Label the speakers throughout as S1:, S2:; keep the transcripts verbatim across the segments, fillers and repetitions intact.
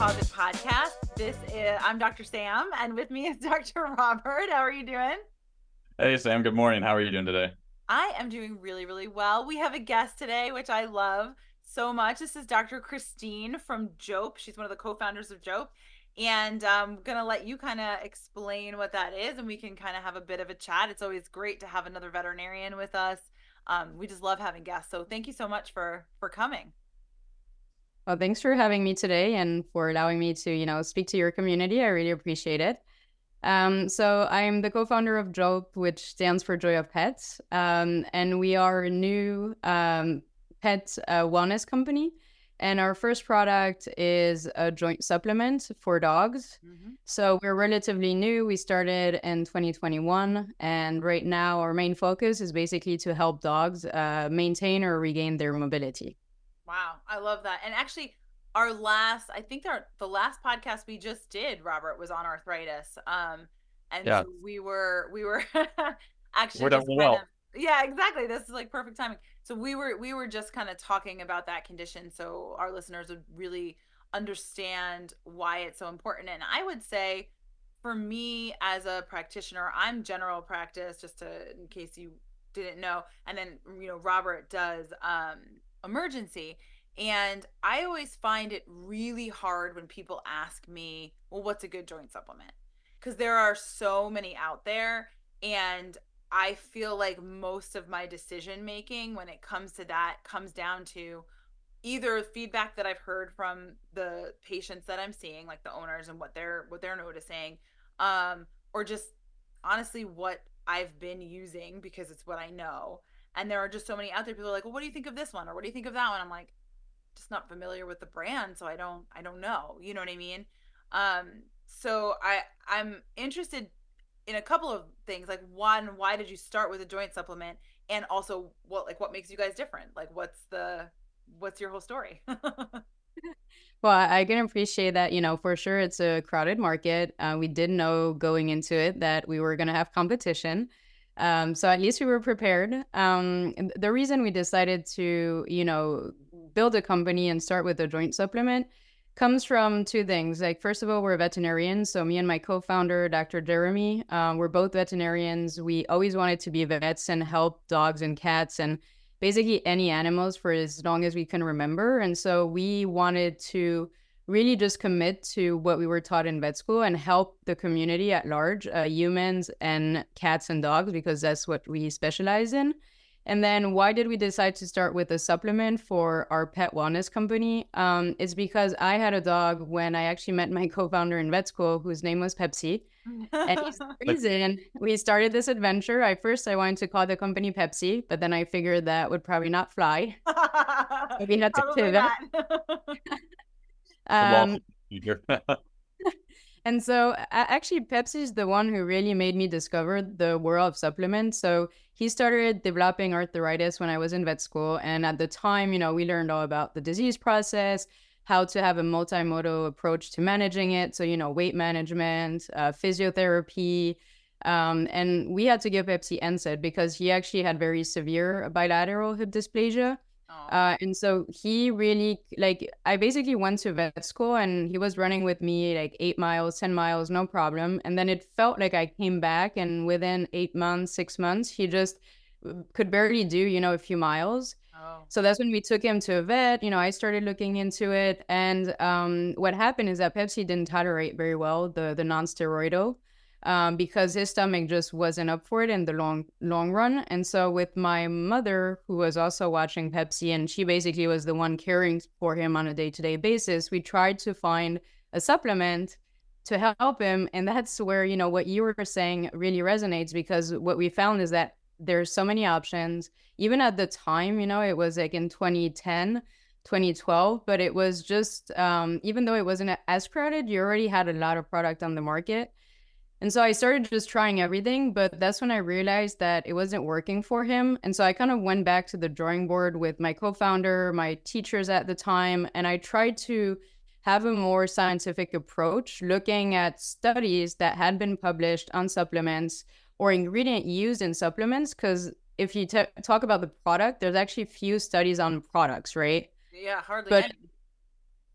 S1: All Good podcast. This is I'm Doctor Sam, and with me is Doctor Robert. How are you doing?
S2: Hey Sam, good morning. How are you doing today?
S1: I am doing really, really well. We have a guest today, which I love so much. This is Doctor Christine from Jope. She's one of the co-founders of Jope, and I'm gonna let you kind of explain what that is, and we can kind of have a bit of a chat. It's always great to have another veterinarian with us. Um, we just love having guests, so thank you so much for for coming.
S3: Well, thanks for having me today and for allowing me to, you know, speak to your community. I really appreciate it. Um, so I'm the co-founder of Jope, which stands for Joy of Pets, um, and we are a new um, pet uh, wellness company. And our first product is a joint supplement for dogs.
S1: Mm-hmm.
S3: So we're relatively new. We started in twenty twenty-one, and right now our main focus is basically to help dogs uh, maintain or regain their mobility.
S1: Wow, I love that. And actually, our last, I think our the last podcast we just did, Robert, was on arthritis. Um, and
S2: Yeah,
S1: so we were we were actually
S2: we're doing
S1: just kind of
S2: well.
S1: yeah, exactly. This is like perfect timing. So we were we were just kind of talking about that condition, so our listeners would really understand why it's so important. And I would say, for me as a practitioner, I'm general practice, just to in case you didn't know, and then you know Robert does um emergency. And I always find it really hard when people ask me, well, what's a good joint supplement? Because there are so many out there. And I feel like most of my decision making when it comes to that comes down to either feedback that I've heard from the patients that I'm seeing, like the owners and what they're what they're noticing, um, or just honestly what I've been using because it's what I know. And there are just so many out there. People are like, well, what do you think of this one? Or what do you think of that one? I'm like, just not familiar with the brand, so I don't I don't know. You know what I mean? Um, so I I'm interested in a couple of things. Like one, why did you start with a joint supplement? And also what like what makes you guys different? Like what's the what's your whole story?
S3: Well, I I can appreciate that, you know, for sure it's a crowded market. Uh, we did know going into it that we were going to have competition. Um, so at least we were prepared. Um, and the reason we decided to, you know, build a company and start with a joint supplement comes from two things. Like, first of all, we're veterinarians. So me and my co-founder, Doctor Jeremy, um, we're both veterinarians. We always wanted to be vets and help dogs and cats and basically any animals for as long as we can remember. And so we wanted to really just commit to what we were taught in vet school and help the community at large, uh, humans and cats and dogs, because that's what we specialize in. And then why did we decide to start with a supplement for our pet wellness company? Um, it's because I had a dog when I actually met my co-founder in vet school, whose name was Pepsi. And he's the
S2: Like,
S3: reason we started this adventure. I first I wanted to call the company Pepsi, but then I figured that would probably not fly. So we had to
S1: Probably
S3: pivot.
S1: not.
S2: the loss
S3: Um,
S2: of here.
S3: and so a- actually Pepsi is the one who really made me discover the world of supplements. So he started developing arthritis when I was in vet school. And at the time, you know, we learned all about the disease process, how to have a multimodal approach to managing it. So, you know, weight management, uh, physiotherapy. Um, and we had to give Pepsi N SAID because he actually had very severe bilateral hip dysplasia.
S1: Oh.
S3: Uh, and so he really, like, I basically went to vet school and he was running with me like eight miles, ten miles, no problem. And then it felt like I came back, and within eight months, six months, he just uh, could barely do, you know, a few miles.
S1: Oh.
S3: So that's when we took him to a vet. You know, I started looking into it. And um, what happened is that Pepsi didn't tolerate very well the, the non-steroidal, um, because his stomach just wasn't up for it in the long long run. And so with my mother, who was also watching Pepsi, and she basically was the one caring for him on a day-to-day basis, we tried to find a supplement to help him. And that's where, you know, what you were saying really resonates, because what we found is that there's so many options. Even at the time, you know, it was like in twenty ten, twenty twelve, but it was just, um, even though it wasn't as crowded, you already had a lot of product on the market. And so I started just trying everything, but that's when I realized that it wasn't working for him. And so I kind of went back to the drawing board with my co-founder, my teachers at the time, and I tried to have a more scientific approach, looking at studies that had been published on supplements or ingredient used in supplements. Because if you t- talk about the product, there's actually few studies on products, right?
S1: Yeah, hardly
S3: But
S1: any.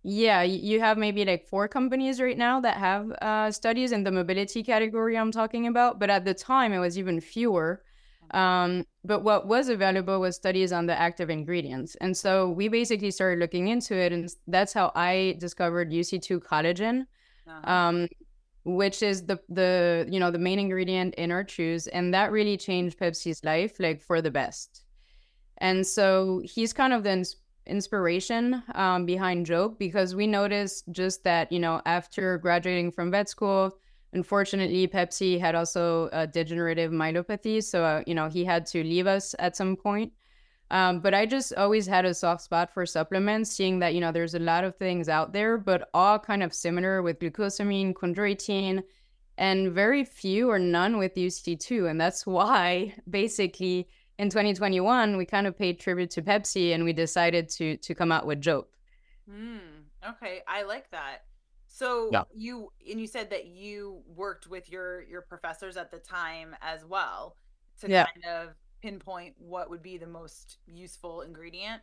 S3: Yeah, y- you have maybe like four companies right now that have uh, studies in the mobility category I'm talking about, but at the time it was even fewer. Um, but what was available was studies on the active ingredients. And so we basically started looking into it, and that's how I discovered U C two collagen,
S1: Uh-huh.
S3: um, which is the the you know the main ingredient in our chews, and that really changed Pepsi's life, like for the best. And so he's kind of the ins- inspiration um, behind Joke, because we noticed just that, you know, after graduating from vet school, unfortunately, Pepsi had also a degenerative myelopathy. So, uh, you know, he had to leave us at some point. Um, but I just always had a soft spot for supplements, seeing that, you know, there's a lot of things out there, but all kind of similar with glucosamine, chondroitin, and very few or none with U C two. And that's why basically in twenty twenty-one, we kind of paid tribute to Pepsi and we decided to to come out with Jope.
S1: Hmm. Okay, I like that. So
S2: Yeah.
S1: you and you said that you worked with your your professors at the time as well to
S3: Yeah.
S1: kind of pinpoint what would be the most useful ingredient.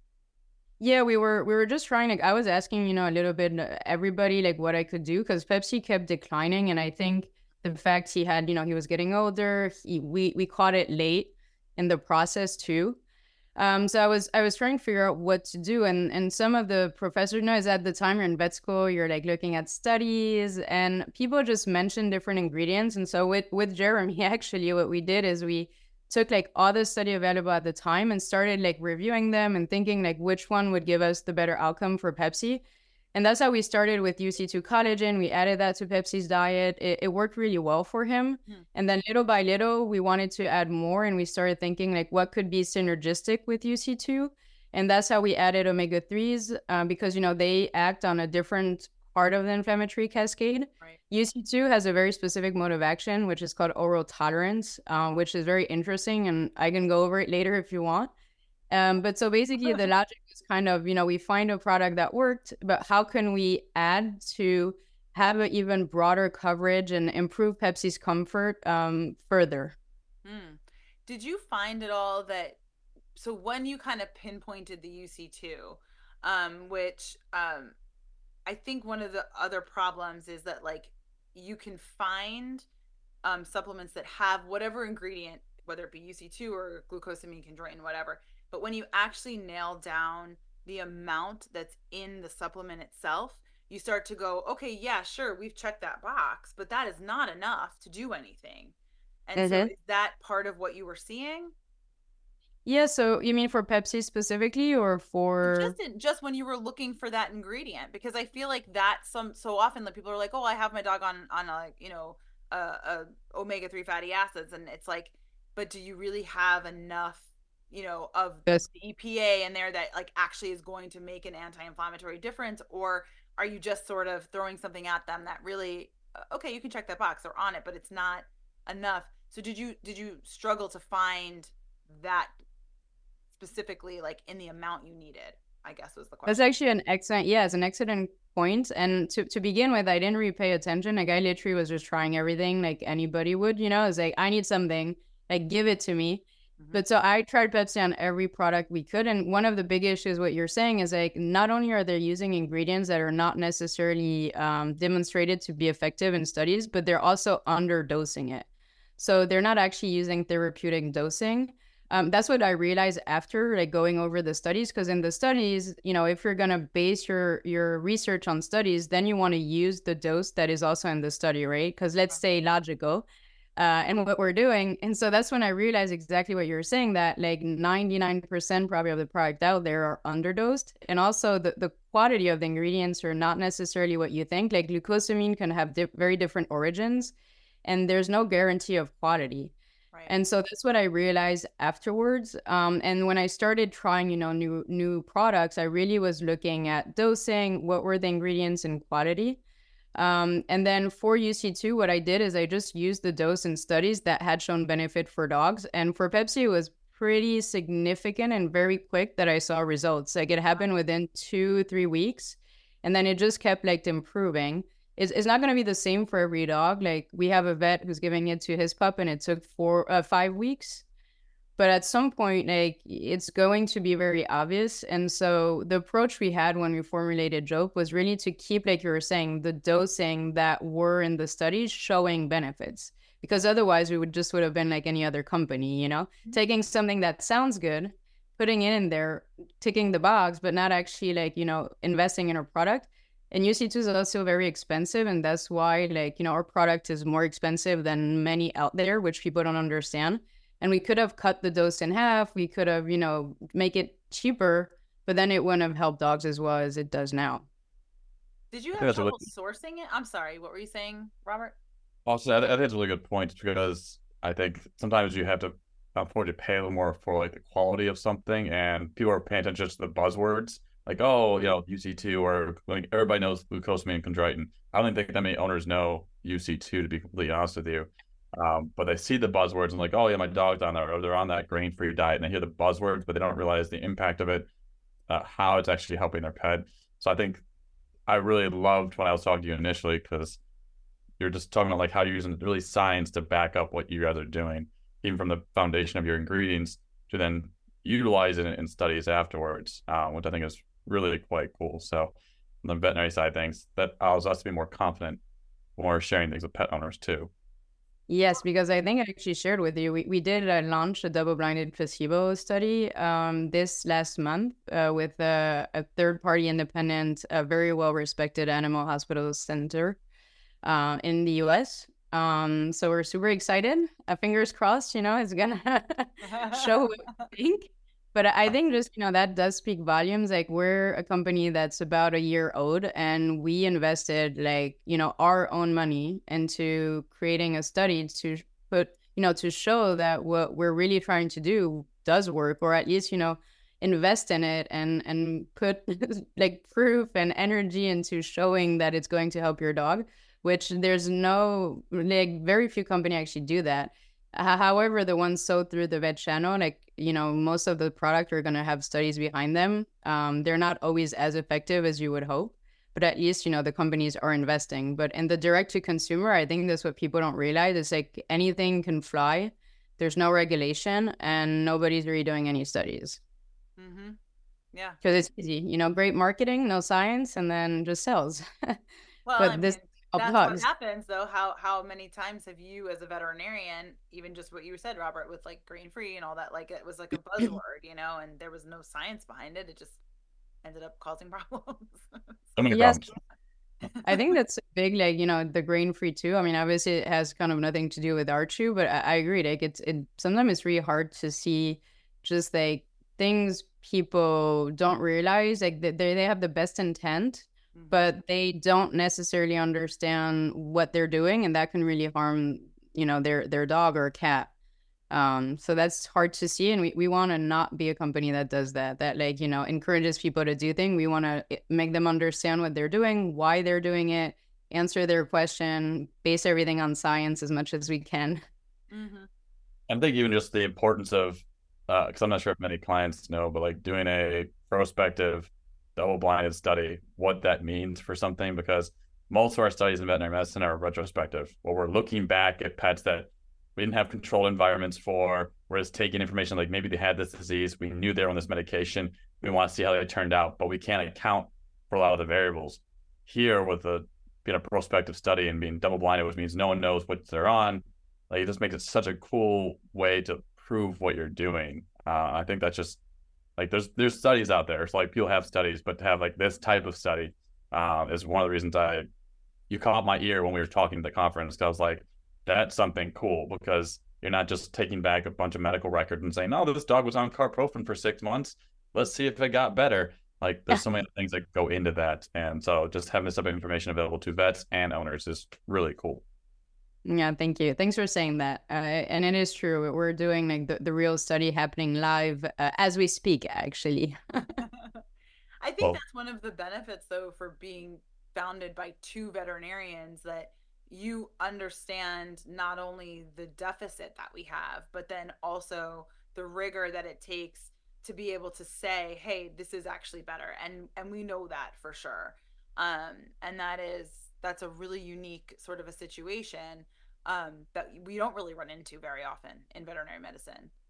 S3: Yeah, we were we were just trying, like I was asking, you know, a little bit uh, everybody like what I could do, because Pepsi kept declining, and I think the fact he had, you know, he was getting older, he, we we caught it late in the process too. Um, so I was I was trying to figure out what to do, and and some of the professors, you know, is at the time you're in vet school, you're like looking at studies, and people just mention different ingredients. And so with with Jeremy, actually, what we did is we took like all the study available at the time and started like reviewing them and thinking like which one would give us the better outcome for Pepsi. And that's how we started with U C two collagen. We added that to Pepsi's diet. It, it worked really well for him.
S1: Hmm.
S3: And then little by little, we wanted to add more, and we started thinking like what could be synergistic with U C two. And that's how we added omega threes, uh, because, you know, they act on a different part of the inflammatory cascade.
S1: Right.
S3: U C two has a very specific mode of action, which is called oral tolerance, uh, which is very interesting. And I can go over it later if you want. Um, but so basically, the logic is kind of, you know, we find a product that worked, but how can we add to have an even broader coverage and improve Pepsi's comfort um, further?
S1: Hmm. Did you find at all that so when you kind of pinpointed the U C two, um, which um I think one of the other problems is that like you can find um, supplements that have whatever ingredient, whether it be U C two or glucosamine, chondroitin, whatever. But when you actually nail down the amount that's in the supplement itself, you start to go, okay, yeah, sure, we've checked that box, but that is not enough to do anything. And so
S3: Mm-hmm.
S1: is that part of what you were seeing?
S3: Yeah, so you mean for Pepsi specifically or for...
S1: just in, just when you were looking for that ingredient, because I feel like that some so often like people are like, oh, I have my dog on on a you know a, a omega three fatty acids, and it's like, but do you really have enough you know of
S3: Yes.
S1: the E P A in there that like actually is going to make an anti-inflammatory difference, or are you just sort of throwing something at them that really uh, okay, you can check that box, they're on it, but it's not enough. So did you did you struggle to find that specifically like in the amount you needed, I guess was the
S3: That's
S1: question.
S3: actually an excellent, yeah, it's an excellent point. And to, to begin with, I didn't really pay attention. Like I literally was just trying everything like anybody would, you know, it's like, I need something, like give it to me.
S1: Mm-hmm.
S3: But so I tried Pepsi on every product we could. And one of the big issues, what you're saying is like, not only are they using ingredients that are not necessarily um, demonstrated to be effective in studies, but they're also underdosing it. So they're not actually using therapeutic dosing. Um, that's what I realized after like going over the studies, because in the studies, you know, if you're gonna base your your research on studies, then you want to use the dose that is also in the study, right? Because let's say logical, uh, and what we're doing, and so that's when I realized exactly what you're saying, that like ninety-nine percent probably of the product out there are underdosed, and also the the quality of the ingredients are not necessarily what you think. Like glucosamine can have di- very different origins, and there's no guarantee of quality.
S1: Right.
S3: And so that's what I realized afterwards. Um, and when I started trying, you know, new new products, I really was looking at dosing, what were the ingredients and quality. Um, and then for U C two, what I did is I just used the dose in studies that had shown benefit for dogs. And for Pepsi, it was pretty significant and very quick that I saw results. Like it happened within two, three weeks. And then it just kept like improving. It's, it's not going to be the same for every dog. Like we have a vet who's giving it to his pup and it took four, uh, five weeks. but at some point, like it's going to be very obvious. And so the approach we had when we formulated Jope was really to keep, like you were saying, the dosing that were in the studies showing benefits. Because otherwise we would just would have been like any other company, you know, taking something that sounds good, putting it in there, ticking the box, but not actually like, you know, investing in a product. And U C two is also very expensive. And that's why, like, you know, our product is more expensive than many out there, which people don't understand. And we could have cut the dose in half. We could have, you know, make it cheaper, but then it wouldn't have helped dogs as well as it does now.
S1: Did you
S2: I think
S1: have
S2: that's a really,
S1: trouble sourcing it? I'm sorry, what were you saying, Robert?
S2: also, I, I think it's a really good point because I think sometimes you have to afford to pay a little more for like the quality of something, and people are paying attention to the buzzwords, like oh, you know, U C two, or like everybody knows glucosamine and chondroitin. I don't think that many owners know U C two, to be completely honest with you. Um, but they see the buzzwords and like, oh yeah, my dog's on that, or they're on that grain-free diet, and they hear the buzzwords, but they don't realize the impact of it, uh, how it's actually helping their pet. So I think I really loved when I was talking to you initially because you're just talking about like how you're using really science to back up what you guys are doing, even from the foundation of your ingredients to then utilize it in studies afterwards, uh, which I think is really quite cool. So on the veterinary side of things, that allows us to be more confident when we're sharing things with pet owners too.
S3: Yes, because I think I actually shared with you, we, we did uh, launch a double-blinded placebo study um, this last month uh, with a, a third-party independent, a very well-respected animal hospital center uh, in the U S. Um, so we're super excited. Uh, fingers crossed, you know, it's gonna show what we think. But I think just, you know, that does speak volumes. Like we're a company that's about a year old and we invested like, you know, our own money into creating a study to put, you know, to show that what we're really trying to do does work, or at least, you know, invest in it and and put like proof and energy into showing that it's going to help your dog, which there's no, like very few company actually do that. However, the ones sold through the vet channel, like, you know, most of the product are going to have studies behind them. Um, they're not always as effective as you would hope, but at least, you know, the companies are investing. But in the direct to consumer, I think that's what people don't realize. It's like anything can fly. There's no regulation and nobody's really doing any studies.
S1: Mm-hmm. Yeah.
S3: Because it's easy, you know, great marketing, no science, and then just sells.
S1: Well, I
S3: But
S1: mean,
S3: this helps
S1: that's what
S3: dogs.
S1: happens though. How how many times have you as a veterinarian, even just what you said, Robert, with like grain free and all that, like it was like a buzzword, you know, and there was no science behind it. It just ended up causing problems.
S2: So many
S3: Yes,
S2: problems.
S3: I think that's big, like, you know, the grain free too. I mean, obviously it has kind of nothing to do with our chew, but I, I agree. Like it's it sometimes it's really hard to see just like things people don't realize. Like they they have the best intent,
S1: Mm-hmm.
S3: but they don't necessarily understand what they're doing, and that can really harm, you know, their their dog or cat. Um, so that's hard to see. And we, we want to not be a company that does that, that like, you know, encourages people to do things. We want to make them understand what they're doing, why they're doing it, answer their question, base everything on science as much as we can.
S1: Mm-hmm.
S2: I think even just the importance of, because uh, I'm not sure if many clients know, but like doing a prospective double-blinded study, what that means for something, because most of our studies in veterinary medicine are retrospective, where we're looking back at pets that we didn't have controlled environments for, we're just taking information like maybe they had this disease, we knew they were on this medication, we want to see how they turned out, but we can't account for a lot of the variables. Here, with the being a prospective study and being double-blinded, which means no one knows what they're on, like it just makes it such a cool way to prove what you're doing. Uh, I think that's just like there's there's studies out there. So like people have studies, but to have like this type of study uh, is one of the reasons I you caught my ear when we were talking at the conference. Cause I was like, that's something cool because you're not just taking back a bunch of medical records and saying, oh, this dog was on carprofen for six months. Let's see if it got better. Like there's so many things that go into that. And so just having this type of information available to vets and owners is really cool.
S3: Yeah, thank you. Thanks for saying that. Uh, and it is true. We're doing like the, the real study happening live uh, as we speak, actually.
S1: I think
S2: Well,
S1: that's one of the benefits, though, for being founded by two veterinarians that you understand not only the deficit that we have, but then also the rigor that it takes to be able to say, hey, this is actually better. And and we know that for sure. Um, and that is that's a really unique sort of a situation um, that we don't really run into very often in veterinary medicine.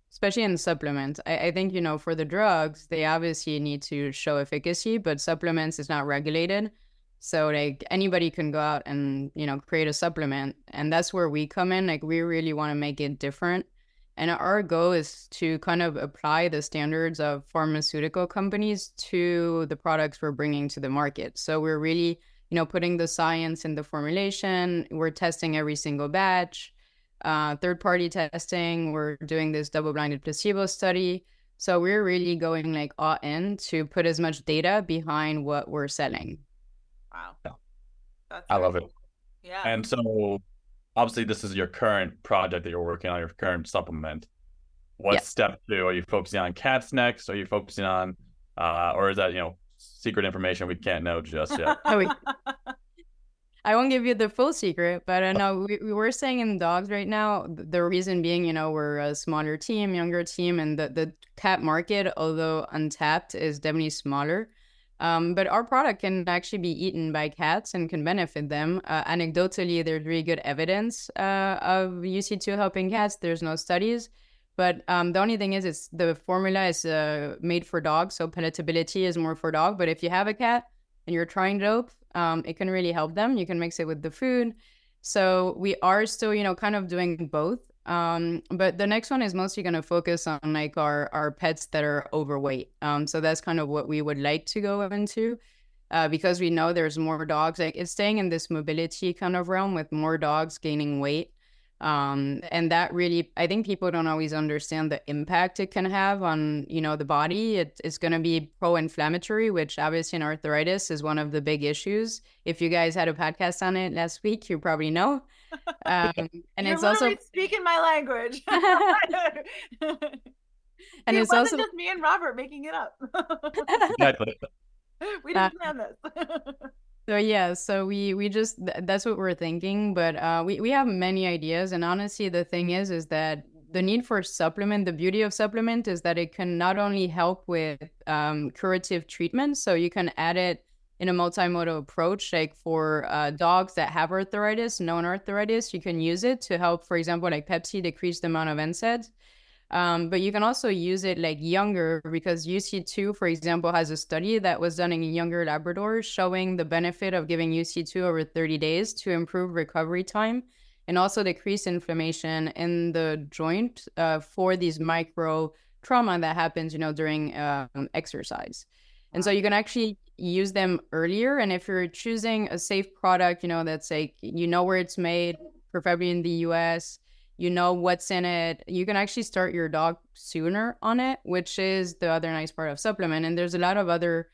S3: especially in supplements. I, I think, you know, for the drugs, they obviously need to show efficacy, but supplements is not regulated. So like anybody can go out and, you know, create a supplement. And that's where we come in. Like we really want to make it different. And our goal is to kind of apply the standards of pharmaceutical companies to the products we're bringing to the market. So we're really, you know, putting the science in the formulation. We're testing every single batch. Uh, third-party testing. We're doing this double-blinded placebo study. So we're really going like all in to put as much data behind what we're selling.
S1: Wow.
S2: Yeah.
S1: That's
S2: I love
S1: cool.
S2: it.
S1: Yeah.
S2: And so obviously this is your current project that you're working on, your current supplement. What
S3: Yes.
S2: step two? Are you focusing on cats next? Are you focusing on, uh, or is that, you know, secret information we can't know just yet?
S3: Oh, wait. I won't give you the full secret, but I know we, we were saying in dogs right now, the reason being, you know, we're a smaller team, younger team, and the, the cat market, although untapped, is definitely smaller. Um, but our product can actually be eaten by cats and can benefit them. Uh, anecdotally, there's really good evidence uh, of U C two helping cats. There's no studies. But um, the only thing is, it's the formula is uh, made for dogs, so palatability is more for dog. But if you have a cat and you're trying dope, um, it can really help them. You can mix it with the food. So we are still, you know, kind of doing both. Um, but the next one is mostly going to focus on like our, our pets that are overweight. Um, so that's kind of what we would like to go into uh, because we know there's more dogs. Like it's staying in this mobility kind of realm with more dogs gaining weight. Um, and that really, I think people don't always understand the impact it can have on, you know, the body. It, it's going to be pro-inflammatory, which obviously in arthritis is one of the big issues. If you guys had a podcast on it last week, you probably know. Um, and
S1: You're
S3: it's also
S1: speaking my language.
S3: And
S1: See,
S3: it's
S1: it wasn't
S3: also
S1: just me and Robert making it up.
S2: Exactly.
S1: We didn't plan this.
S3: So yeah, so we we just th- that's what we're thinking, but uh, we we have many ideas, and honestly, the thing is, is that the need for supplement, the beauty of supplement, is that it can not only help with um, curative treatment, so you can add it in a multimodal approach, like for uh, dogs that have arthritis, known arthritis, you can use it to help, for example, like Pepsi, decrease the amount of N SAIDs. Um, but you can also use it like younger because U C two, for example, has a study that was done in younger Labradors showing the benefit of giving U C two over thirty days to improve recovery time and also decrease inflammation in the joint uh, for these micro trauma that happens, you know, during uh, exercise. And so you can actually use them earlier. And if you're choosing a safe product, you know, that's like, you know, where it's made, preferably in the U S, you know what's in it, you can actually start your dog sooner on it, which is the other nice part of supplement. And there's a lot of other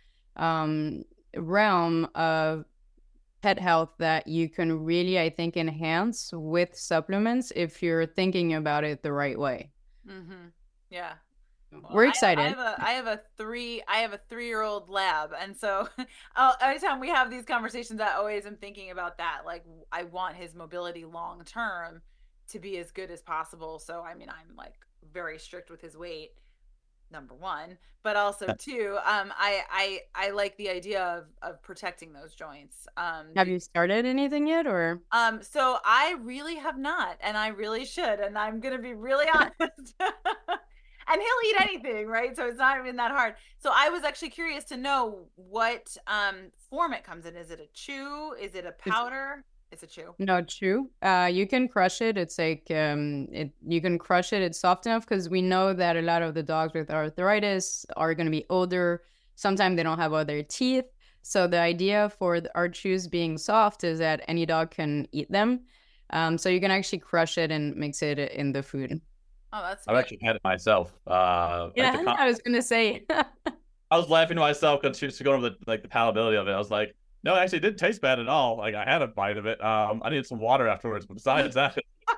S3: um, realm of pet health that you can really, I think, enhance with supplements if you're thinking about it the right way.
S1: Mm-hmm. Yeah.
S3: We're excited.
S1: I, I have a I have a three I have a three year old lab, and so uh, every time we have these conversations, I always am thinking about that. Like, I want his mobility long term to be as good as possible. So I mean, I'm like very strict with his weight, number one, but also two, um, I I I like the idea of of protecting those joints. Um,
S3: have you started anything yet, or?
S1: Um, so I really have not, and I really should, and I'm gonna be really honest. And he'll eat anything, right? So it's not even that hard. So I was actually curious to know what um form it comes in. Is it a chew? Is it a powder? It's, it's a chew.
S3: No, chew. Uh, you can crush it. It's like um, it. You can crush it. It's soft enough because we know that a lot of the dogs with arthritis are going to be older. Sometimes they don't have other teeth. So the idea for the, our chews being soft is that any dog can eat them. Um, so you can actually crush it and mix it in the food.
S1: Oh, that's
S2: I've
S1: good.
S2: actually had it myself. Uh,
S3: yeah,
S2: like con-
S3: I was gonna say.
S2: I was laughing to myself because she was going over the like the palatability of it. I was like, no, it actually didn't taste bad at all. Like I had a bite of it. Um, I needed some water afterwards, but besides that,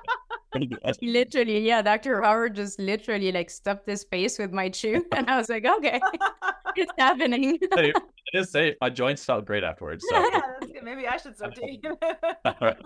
S3: literally, yeah. Doctor Howard just literally like stuffed his face with my chew, and I was like, okay, it's happening.
S2: it is safe. My joints felt great afterwards. So.
S1: Yeah, that's good. Maybe I should start taking it.
S2: All right.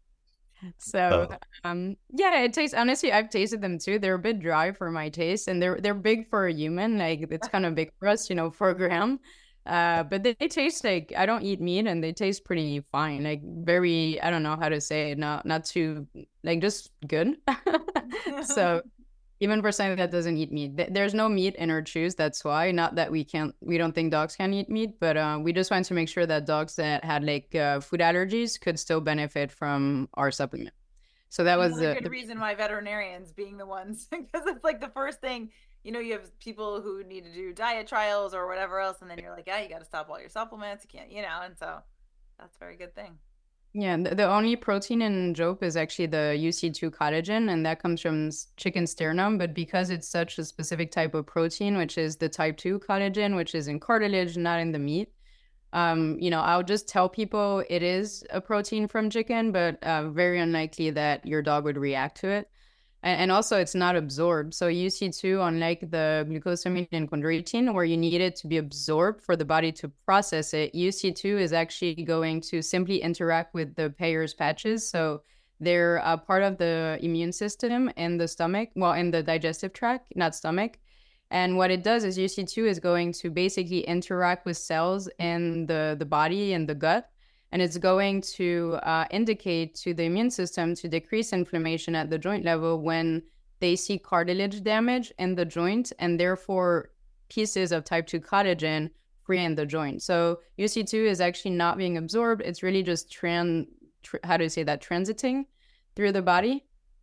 S3: So, um, yeah, it tastes, honestly, I've tasted them too. They're a bit dry for my taste, and they're they're big for a human. Like, it's kind of big for us, you know, four gram. Uh, but they, they taste like, I don't eat meat, and they taste pretty fine. Like, very, I don't know how to say it, not, not too, like, just good. So, Even for something that doesn't eat meat. There's no meat in our chews. That's why. Not that we can't, we don't think dogs can eat meat, but uh, we just wanted to make sure that dogs that had like uh, food allergies could still benefit from our supplement. So that was
S1: Another
S3: the,
S1: good
S3: the
S1: reason why veterinarians being the ones, because it's like the first thing, you know, you have people who need to do diet trials or whatever else, and then you're like, yeah, you got to stop all your supplements. You can't, you know, and so that's a very good thing.
S3: yeah, the, the only protein in Jope is actually the U C two collagen, and that comes from chicken sternum. But because it's such a specific type of protein, which is the type two collagen, which is in cartilage, not in the meat, um, you know, I'll just tell people it is a protein from chicken, but uh, very unlikely that your dog would react to it. And, and also, it's not absorbed. So U C two, unlike the glucosamine and chondroitin, where you need it to be absorbed for the body to process it, U C two is actually going to simply interact with the Peyer's patches. So they're a part of the immune system in the stomach, well, in the digestive tract, not stomach. And what it does is U C two is going to basically interact with cells in the, the body and the gut. And it's going to uh, indicate to the immune system to decrease inflammation at the joint level when they see cartilage damage in the joint and therefore pieces of type two collagen free in the joint. So U C two is actually not being absorbed. It's really just, tran- tr- how do you say that, transiting through the body.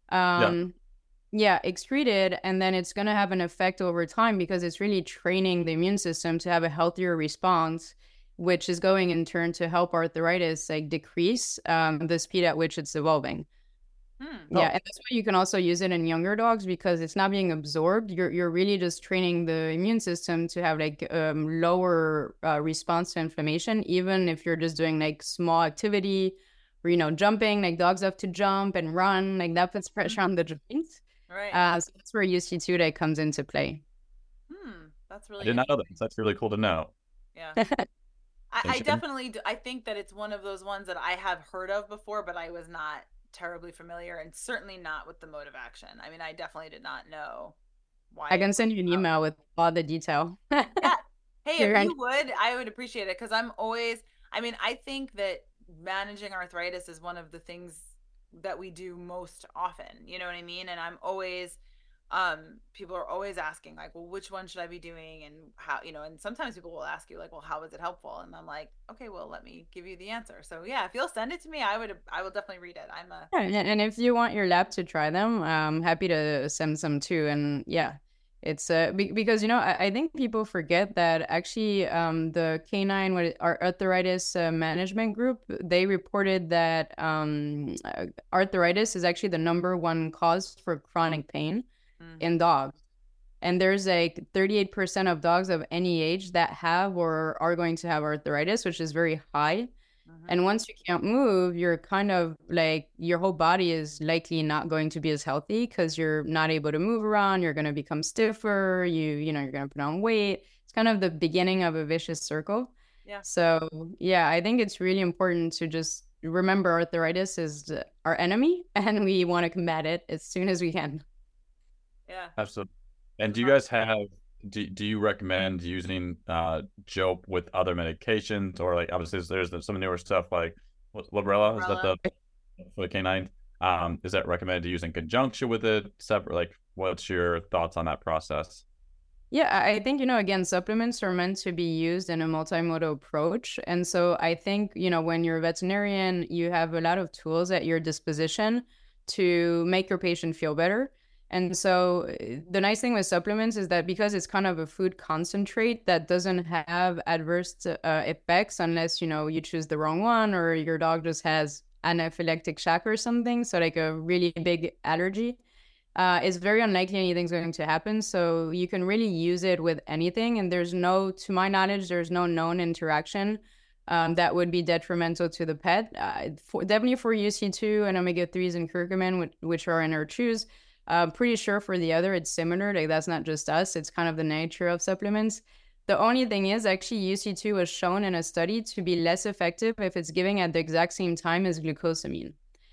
S3: Um, yeah. yeah, excreted, and then it's going to have an effect over time because it's really training the immune system to have a healthier response, which is going in turn to help arthritis like decrease um, the speed at which it's evolving. Hmm. Yeah, oh. And that's why you can also use it in younger dogs because it's not being absorbed. You're you're really just training the immune system to have like um, lower uh, response to inflammation, even if you're just doing like small activity, or you know, jumping. Like dogs have to jump and run. Like that puts pressure on the joints.
S1: Right.
S3: Uh, so that's where U C two like comes into play.
S1: Hmm. That's really.
S2: I did not know that. That's really cool to know.
S1: Yeah. I, I definitely do. I think that it's one of those ones that I have heard of before, but I was not terribly familiar, and certainly not with the mode of action. I mean, I definitely did not know why.
S3: I can send you an email with all the detail.
S1: Yeah. Hey, if you would, I would appreciate it because I'm always, I mean, I think that managing arthritis is one of the things that we do most often. You know what I mean? And I'm always um people are always asking like, well, which one should I be doing and how, you know, and sometimes people will ask you like, well, how is it helpful? And I'm like, okay, well, let me give you the answer. So yeah, if you'll send it to me, I would I will definitely read it. I'm a
S3: yeah, and if you want your lab to try them, I'm happy to send some too. And yeah, it's uh be- because you know I, I think people forget that actually um the canine what our arthritis uh, management group, they reported that um arthritis is actually the number one cause for chronic pain in dogs. And there's like thirty-eight percent of dogs of any age that have or are going to have arthritis, which is very high. Mm-hmm. And once you can't move, you're kind of like your whole body is likely not going to be as healthy because you're not able to move around. You're going to become stiffer. You, you know, you're going to put on weight. It's kind of the beginning of a vicious circle.
S1: Yeah.
S3: So yeah, I think it's really important to just remember arthritis is our enemy and we want to combat it as soon as we can.
S1: Yeah,
S2: absolutely. And do you guys have do, do you recommend using uh Jope with other medications, or like obviously there's some newer stuff like Librela, is that the for the canine? Um, is that recommended to use in conjunction with it separate? Like, what's your thoughts on that process?
S3: Yeah, I think, you know, again, supplements are meant to be used in a multimodal approach. And so I think, you know, when you're a veterinarian, you have a lot of tools at your disposition to make your patient feel better. And so the nice thing with supplements is that because it's kind of a food concentrate that doesn't have adverse uh, effects unless, you know, you choose the wrong one or your dog just has anaphylactic shock or something. So like a really big allergy, uh, it's very unlikely anything's going to happen. So you can really use it with anything. And there's no, to my knowledge, there's no known interaction um, that would be detrimental to the pet. Uh, for, definitely for U C two and omega threes and curcumin, which, which are in our chews. I'm uh, pretty sure for the other, it's similar. Like that's not just us. It's kind of the nature of supplements. The only thing is actually U C two was shown in a study to be less effective if it's giving at the exact same time as glucosamine.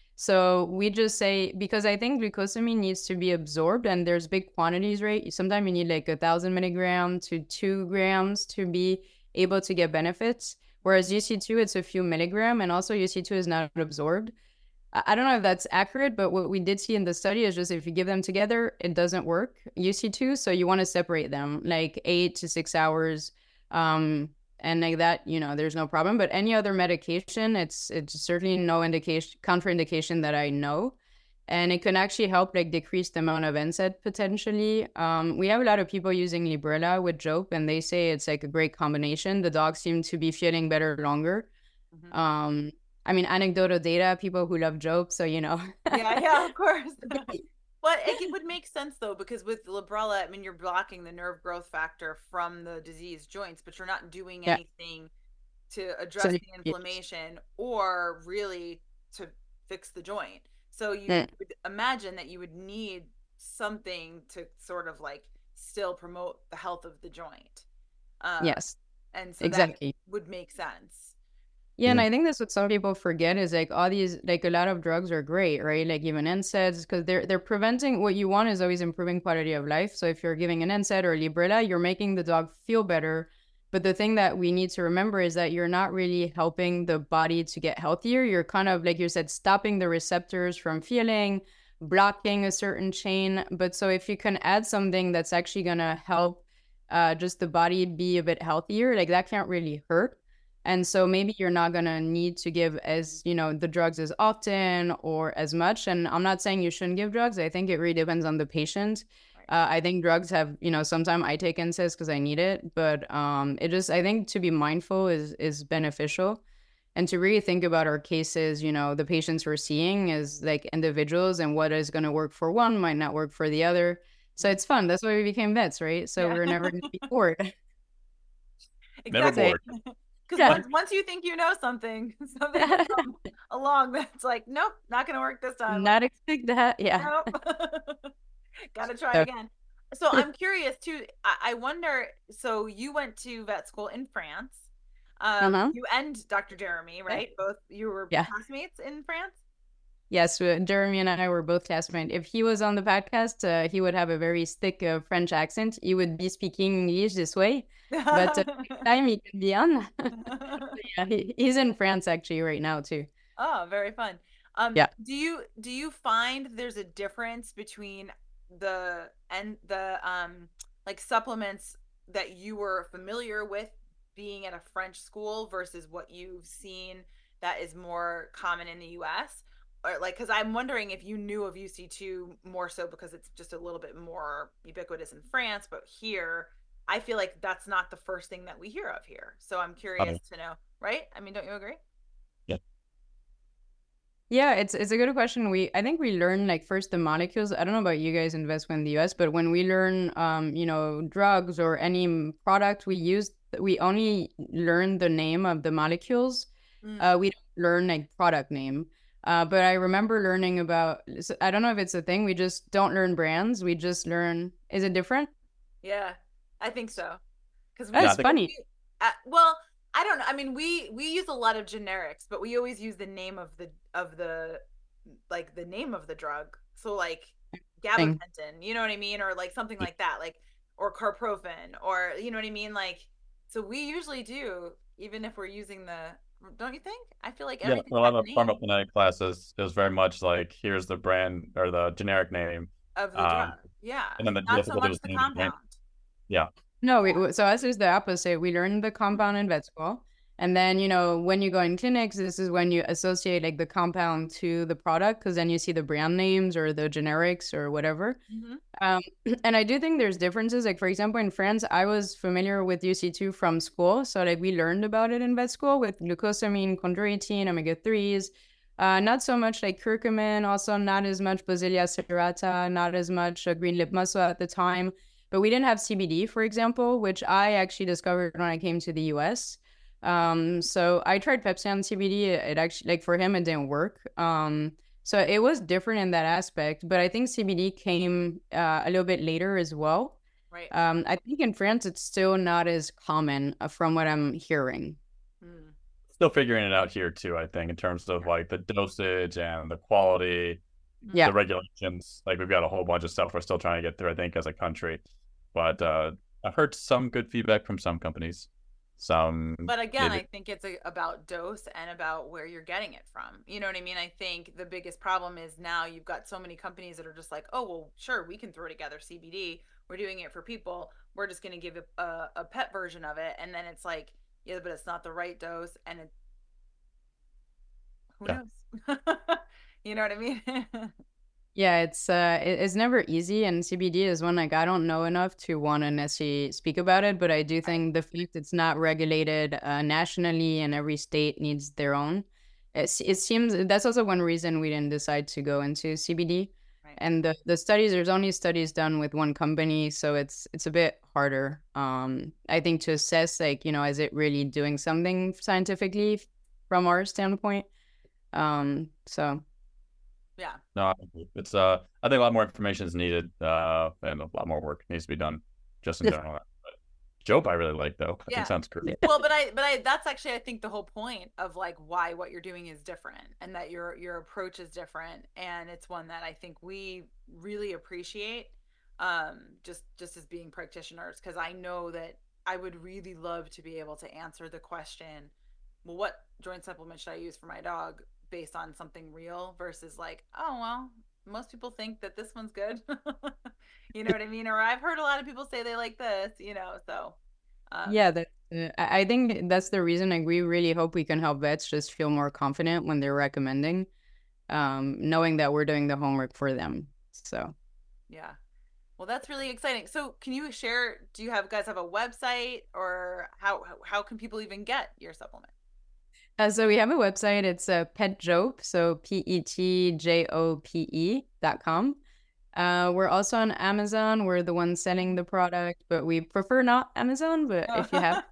S3: So we just say, because I think glucosamine needs to be absorbed and there's big quantities, right? Sometimes you need like a thousand milligram to two grams to be able to get benefits. Whereas U C two, it's a few milligram, and also U C two is not absorbed. I I don't know if that's accurate, but what we did see in the study is just if you give them together, it doesn't work, U C two. So you want to separate them like eight to six hours. Um, and like that, you know, there's no problem. But any other medication, it's it's certainly no indication, contraindication that I know. And it can actually help like decrease the amount of N SAID potentially. Um, we have a lot of people using Librela with Jope, and they say it's like a great combination. The dogs seem to be feeling better longer.
S1: Mhm.
S3: Um, I mean, anecdotal data, people who love Jope, so you know.
S1: Yeah, yeah, of course. But it would make sense though, because with Librela, I mean, you're blocking the nerve growth factor from the diseased joints, but you're not doing
S3: Yeah.
S1: anything to address
S3: So,
S1: the inflammation or really to fix the joint. So you
S3: yeah.
S1: would imagine that you would need something to sort of like still promote the health of the joint. Uh,
S3: Yes,
S1: and so
S3: exactly.
S1: that would make sense.
S3: Yeah, and
S2: Yeah.
S3: I think that's what some people forget is like all these, like a lot of drugs are great, right? Like even N SAIDs, because they're they're preventing, what you want is always improving quality of life. So if you're giving an N SAID or Librela, you're making the dog feel better. But the thing that we need to remember is that you're not really helping the body to get healthier. You're kind of, like you said, stopping the receptors from feeling, blocking a certain chain. But so if you can add something that's actually gonna help uh, just the body be a bit healthier, like that can't really hurt. And so maybe you're not going to need to give as, you know, the drugs as often or as much. And I'm not saying you shouldn't give drugs. I think it really depends on the patient.
S1: Right.
S3: Uh, I think drugs have, you know, sometimes I take N SAIDs because I need it, but um, it just, I think to be mindful is is beneficial. And to really think about our cases, you know, the patients we're seeing as like individuals, and what is going to work for one might not work for the other. So it's fun. That's why we became vets, right? So
S1: Yeah.
S3: we're never going to be bored.
S2: Never
S1: Exactly.
S2: bored.
S1: Because
S3: Yeah.
S1: once, once you think you know something, something will come along that's like, nope, not going to work this time.
S3: Not expect that. Yeah.
S1: Nope. Gotta try
S3: So-
S1: again. So I'm curious too. I, I wonder. So you went to vet school in France. Um,
S3: Uh-huh.
S1: You and Doctor Jeremy, right? Both you were
S3: Yeah.
S1: classmates in France.
S3: Yes, uh, Jeremy and I were both classmates. If he was on the podcast, uh, he would have a very thick uh, French accent. He would be speaking English this way, but uh, next time he could be on. Yeah, he, he's in France actually right now too.
S1: Oh, very fun. Um,
S3: Yeah.
S1: Do you do you find there's a difference between the and the um like supplements that you were familiar with being at a French school versus what you've seen that is more common in the U S? Or like, because I'm wondering if you knew of U C two more so because it's just a little bit more ubiquitous in France, but here I feel like that's not the first thing that we hear of here. So I'm curious
S2: Okay.
S1: to know, right? I mean, don't you agree?
S3: Yeah, it's it's a good question. We I think we learn like first the molecules. I don't know about you guys in Westwood in the U S, but when we learn um, you know, drugs or any m- product we use, we only learn the name of the molecules.
S1: Mm.
S3: Uh, we don't learn like product name. Uh, but I remember learning about, so I don't know if it's a thing, we just don't learn brands. We just learn, is it different?
S1: Yeah, I think so. Because we,
S2: Yeah, I
S3: That's
S2: think-
S3: funny.
S1: we- uh, well, I don't know. I mean, we we use a lot of generics, but we always use the name of the of the like the name of the drug. So like
S3: Thing.
S1: gabapentin, you know what I mean, or like something like that, like or carprofen, or you know what I mean, like. So we usually do, even if we're using the. Don't you think? I feel like
S2: Yeah,
S1: everything
S2: a lot
S1: has
S2: of
S1: a name
S2: pharmacokinetic classes is very much like here's the brand or the generic name,
S1: of the
S2: um,
S1: drug. Yeah,
S2: and then the
S1: not so
S2: difficulty
S1: much
S2: was
S1: the
S2: naming the brand.
S1: compound.
S2: Yeah,
S3: No, we, so us is the opposite. We learn the compound in vet school. And then, you know, when you go in clinics, this is when you associate like the compound to the product, because then you see the brand names or the generics or whatever.
S1: Mhm.
S3: Um, and I do think there's differences. Like, for example, in France, I was familiar with U C two from school. So, like, we learned about it in vet school with glucosamine, chondroitin, omega threes. Uh, not so much like curcumin, also not as much Basilia serrata, not as much uh, green lip mussel at the time. But we didn't have C B D, for example, which I actually discovered when I came to the U S. Um, so I tried Pepsi on C B D. It actually, like for him, it didn't work. Um, so it was different in that aspect. But I think C B D came uh, a little bit later as well.
S1: Right.
S3: Um, I think in France, it's still not as common uh, from what I'm hearing.
S1: Mm.
S2: still figuring it out here too. I think in terms of like the dosage and the quality,
S3: Yeah.
S2: the regulations. Like we've got a whole bunch of stuff we're still trying to get through. I think as a country, but uh, I've heard some good feedback from some companies. some.
S1: But again,
S2: maybe...
S1: I think it's a, about dose and about where you're getting it from. You know what I mean? I think the biggest problem is now you've got so many companies that are just like, oh, well, sure, we can throw together C B D. We're doing it for people. We're just going to give a, a, a pet version of it. And then it's like, yeah, but it's not the right dose. And it, who yeah. knows? You know what I mean?
S3: Yeah, it's uh, it, it's never easy, and C B D is one like I don't know enough to want to necessarily speak about it, but I do think the fact it's not regulated uh, nationally and every state needs their own. It, it seems that's also one reason we didn't decide to go into C B D. Right. And the, the studies, there's only studies done with one company, so it's it's a bit harder. Um, I think to assess like you know is it really doing something scientifically from our standpoint. Um, so.
S1: Yeah.
S2: No, it's uh I think a lot more information is needed, uh and a lot more work needs to be done just in general. But Jope I really like though. I
S1: yeah.
S2: think sounds great.
S1: Well, but I but I that's actually I think the whole point of like why what you're doing is different and that your your approach is different, and it's one that I think we really appreciate um just just as being practitioners, because I know that I would really love to be able to answer the question, well, what joint supplement should I use for my dog, based on something real versus like, oh, well, most people think that this one's good. You know what I mean? Or I've heard a lot of people say they like this, you know, so. Um,
S3: yeah, that, uh, I think that's the reason like, we really hope we can help vets just feel more confident when they're recommending, um, knowing that we're doing the homework for them. So.
S1: Yeah. Well, that's really exciting. So can you share, do you have guys have a website, or how, how can people even get your supplement?
S3: Uh, so we have a website. It's uh, PetJope, so P E T J O P E dot com. Uh, we're also on Amazon. We're the ones selling the product, but we prefer not Amazon, but oh. if you have.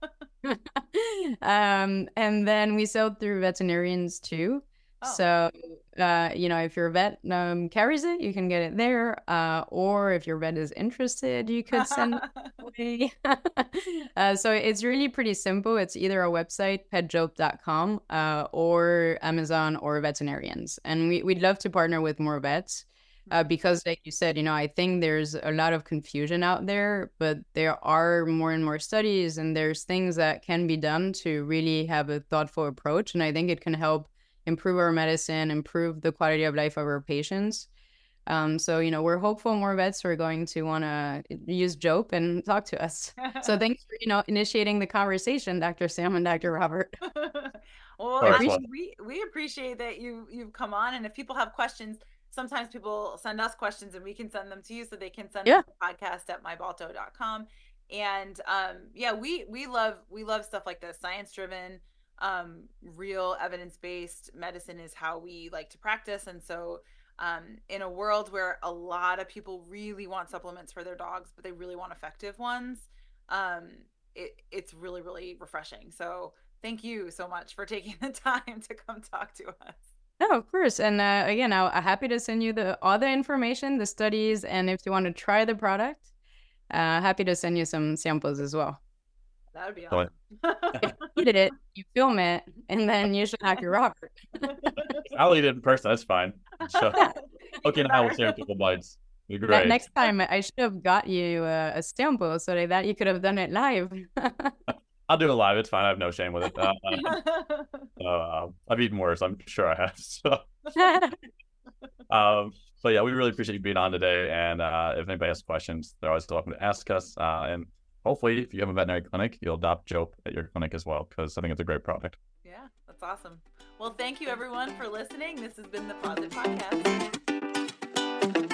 S3: um, and then we sell through veterinarians too. Oh. So, uh, you know, if your vet um, carries it, you can get it there. Uh, or if your vet is interested, you could send it away. uh, so it's really pretty simple. It's either our website, pet jope dot com, uh, or Amazon or veterinarians. And we, we'd love to partner with more vets uh, because, like you said, you know, I think there's a lot of confusion out there, but there are more and more studies, and there's things that can be done to really have a thoughtful approach. And I think it can help improve our medicine, improve the quality of life of our patients. Um, so, you know, we're hopeful more vets are going to want to use Jope and talk to us. So thanks for, you know, initiating the conversation, Doctor Sam and Doctor Robert.
S1: Well, actually, we, we appreciate that you, you've come on. And if people have questions, sometimes people send us questions and we can send them to you, so they can send yeah. them to podcast at my balto dot com. And um, yeah, we, we love, we love stuff like this, science driven. Um, real evidence-based medicine is how we like to practice. And so um, in a world where a lot of people really want supplements for their dogs, but they really want effective ones, um, it, it's really, really refreshing. So thank you so much for taking the time to come talk to us.
S3: Oh, of course. And uh, again, I'm happy to send you the all the information, the studies, and if you want to try the product, uh, happy to send you some samples as well.
S1: That would be awesome.
S3: If you did it, you film it, and then you should Doctor Robert.
S2: I'll eat it in person. That's fine. So, okay, now we'll share a couple bites. Be great.
S3: Next time, I should have got you uh, a sample so that you could have done it live.
S2: I'll do it live. It's fine. I have no shame with it. Uh, uh, uh, I've eaten worse. I'm sure I have. So, um, so yeah, we really appreciate you being on today. And uh, if anybody has questions, they're always welcome to ask us. Uh, and hopefully, if you have a veterinary clinic, you'll adopt Jope at your clinic as well, because I think it's a great product.
S1: Yeah, that's awesome. Well, thank you, everyone, for listening. This has been the Posit Podcast.